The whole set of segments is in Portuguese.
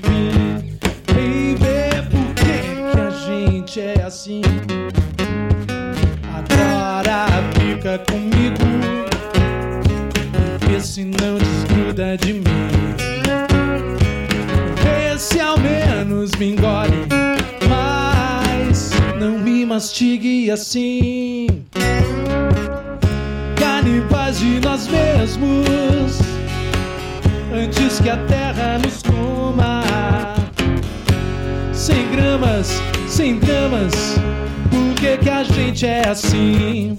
fim. Baby, por que a gente é assim? Agora fica comigo, vê se não desgruda de mim. Vê se ao menos me engole, mas não me mastigue assim. Canibais de nós mesmos, antes que a terra nos coma. Sem gramas, sem dramas, por que a gente é assim?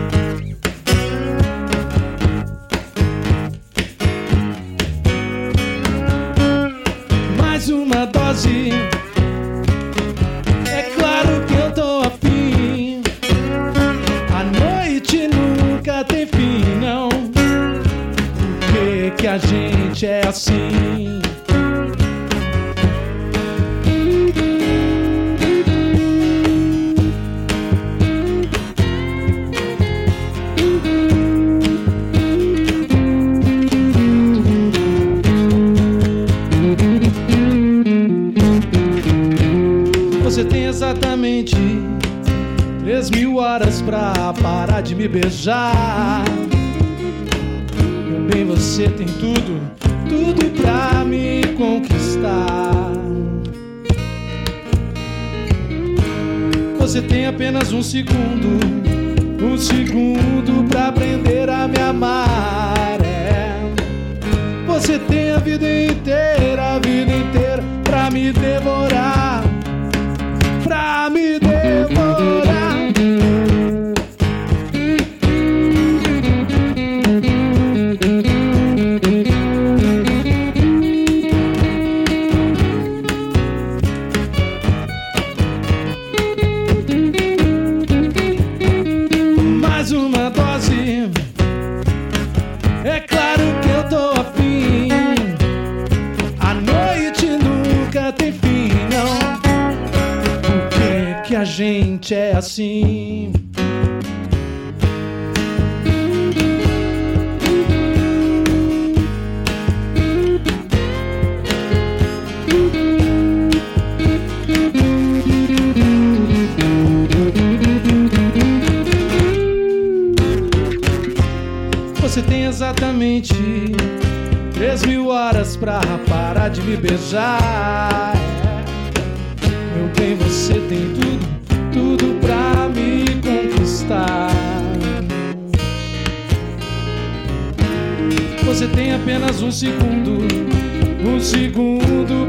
Mais uma dose, é claro que eu tô afim. A noite nunca tem fim, não. Por que a gente é assim? Você tem exatamente 3.000 horas pra parar de me beijar. Meu bem, você tem tudo, tudo pra me conquistar. Você tem apenas um segundo pra aprender a me amar. Você tem a vida inteira pra me devorar. Pra me devorar. Mais uma dose, é claro que eu tô afim. A noite nunca tem fim, não. Que a gente é assim. Você tem exatamente 3.000 horas pra parar de me beijar. Meu bem, você tem tudo, tudo pra me conquistar. Você tem apenas um segundo